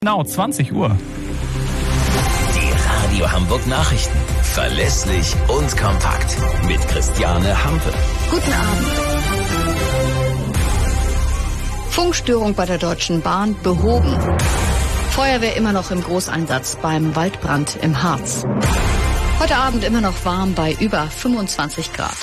Genau, 20 Uhr. Die Radio Hamburg Nachrichten. Verlässlich und kompakt. Mit Christiane Hampe. Guten Abend. Funkstörung bei der Deutschen Bahn behoben. Feuerwehr immer noch im Großeinsatz beim Waldbrand im Harz. Heute Abend immer noch warm bei über 25 Grad.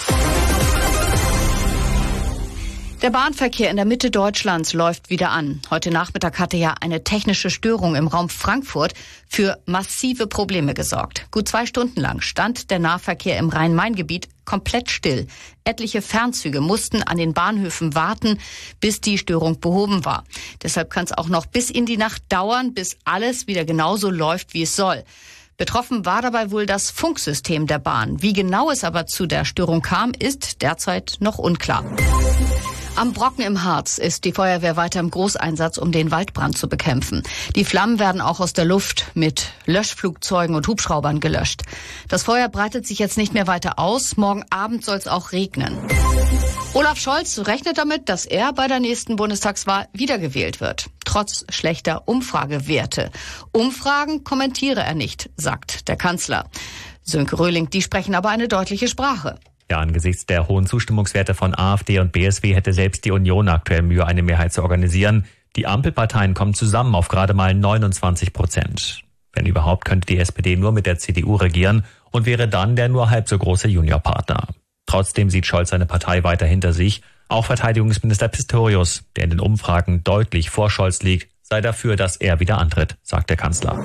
Der Bahnverkehr in der Mitte Deutschlands läuft wieder an. Heute Nachmittag hatte ja eine technische Störung im Raum Frankfurt für massive Probleme gesorgt. Gut 2 Stunden lang stand der Nahverkehr im Rhein-Main-Gebiet komplett still. Etliche Fernzüge mussten an den Bahnhöfen warten, bis die Störung behoben war. Deshalb kann es auch noch bis in die Nacht dauern, bis alles wieder genauso läuft, wie es soll. Betroffen war dabei wohl das Funksystem der Bahn. Wie genau es aber zu der Störung kam, ist derzeit noch unklar. Am Brocken im Harz ist die Feuerwehr weiter im Großeinsatz, um den Waldbrand zu bekämpfen. Die Flammen werden auch aus der Luft mit Löschflugzeugen und Hubschraubern gelöscht. Das Feuer breitet sich jetzt nicht mehr weiter aus. Morgen Abend soll es auch regnen. Olaf Scholz rechnet damit, dass er bei der nächsten Bundestagswahl wiedergewählt wird. Trotz schlechter Umfragewerte. Umfragen kommentiere er nicht, sagt der Kanzler. Sönke Röhling, die sprechen aber eine deutliche Sprache. Ja, angesichts der hohen Zustimmungswerte von AfD und BSW hätte selbst die Union aktuell Mühe, eine Mehrheit zu organisieren. Die Ampelparteien kommen zusammen auf gerade mal 29%. Wenn überhaupt, könnte die SPD nur mit der CDU regieren und wäre dann der nur halb so große Juniorpartner. Trotzdem sieht Scholz seine Partei weiter hinter sich. Auch Verteidigungsminister Pistorius, der in den Umfragen deutlich vor Scholz liegt, sei dafür, dass er wieder antritt, sagt der Kanzler.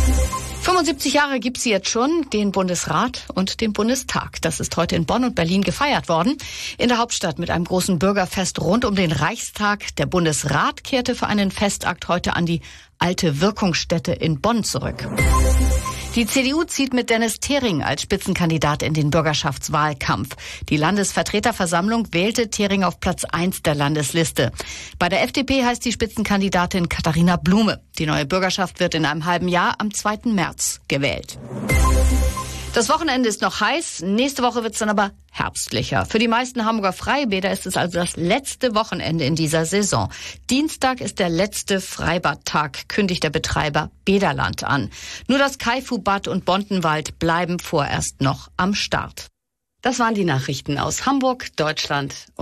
75 Jahre gibt es jetzt schon, den Bundesrat und den Bundestag. Das ist heute in Bonn und Berlin gefeiert worden. In der Hauptstadt mit einem großen Bürgerfest rund um den Reichstag. Der Bundesrat kehrte für einen Festakt heute an die alte Wirkungsstätte in Bonn zurück. Die CDU zieht mit Dennis Thering als Spitzenkandidat in den Bürgerschaftswahlkampf. Die Landesvertreterversammlung wählte Thering auf Platz 1 der Landesliste. Bei der FDP heißt die Spitzenkandidatin Katharina Blume. Die neue Bürgerschaft wird in einem halben Jahr am 2. März gewählt. Das Wochenende ist noch heiß, nächste Woche wird es dann aber herbstlicher. Für die meisten Hamburger Freibäder ist es also das letzte Wochenende in dieser Saison. Dienstag ist der letzte Freibadtag, kündigt der Betreiber Bäderland an. Nur das Kaifu-Bad und Bontenwald bleiben vorerst noch am Start. Das waren die Nachrichten aus Hamburg, Deutschland und